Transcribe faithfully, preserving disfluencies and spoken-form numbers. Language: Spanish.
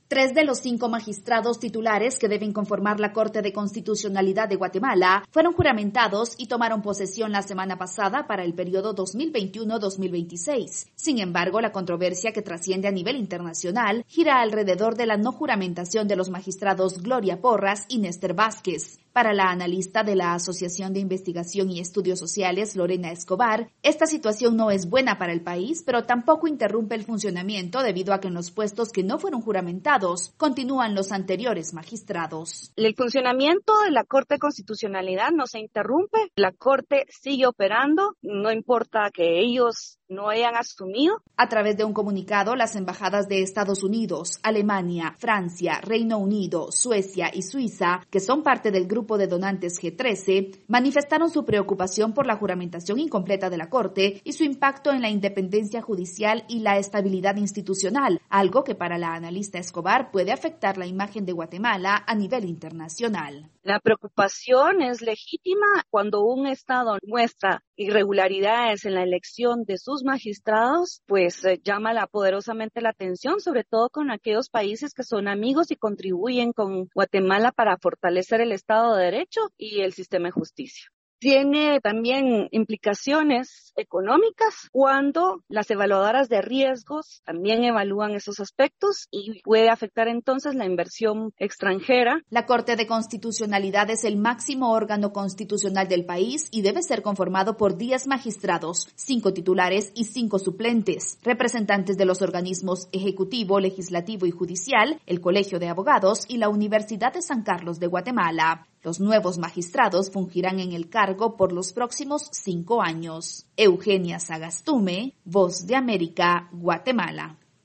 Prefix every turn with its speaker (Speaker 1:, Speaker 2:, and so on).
Speaker 1: Tres de los cinco magistrados titulares que deben conformar la Corte de Constitucionalidad de Guatemala fueron juramentados y tomaron posesión la semana pasada para el periodo dos mil veintiuno a dos mil veintiséis. Sin embargo, la controversia que trasciende a nivel internacional gira alrededor de la no juramentación de los magistrados Gloria Porras y Néstor Vázquez. Para la analista de la Asociación de Investigación y Estudios Sociales, Lorena Escobar, esta situación no es buena para el país, pero tampoco interrumpe el funcionamiento debido a que en los puestos que no fueron juramentados continúan los anteriores magistrados.
Speaker 2: El funcionamiento de la Corte de Constitucionalidad no se interrumpe, la Corte sigue operando, no importa que ellos no hayan asumido.
Speaker 1: A través de un comunicado, las embajadas de Estados Unidos, Alemania, Francia, Reino Unido, Suecia y Suiza, que son parte del grupo de donantes G trece, manifestaron su preocupación por la juramentación incompleta de la Corte y su impacto en la independencia judicial y la estabilidad institucional, algo que para la analista Escobar puede afectar la imagen de Guatemala a nivel internacional.
Speaker 2: La preocupación es legítima cuando un Estado muestra irregularidades en la elección de sus magistrados, pues eh, llama la, poderosamente la atención, sobre todo con aquellos países que son amigos y contribuyen con Guatemala para fortalecer el Estado de Derecho y el sistema de justicia. Tiene también implicaciones económicas cuando las evaluadoras de riesgos también evalúan esos aspectos y puede afectar entonces la inversión extranjera.
Speaker 1: La Corte de Constitucionalidad es el máximo órgano constitucional del país y debe ser conformado por diez magistrados, cinco titulares y cinco suplentes, representantes de los organismos ejecutivo, legislativo y judicial, el Colegio de Abogados y la Universidad de San Carlos de Guatemala. Los nuevos magistrados fungirán en el cargo por los próximos cinco años. Eugenia Sagastume, Voz de América, Guatemala.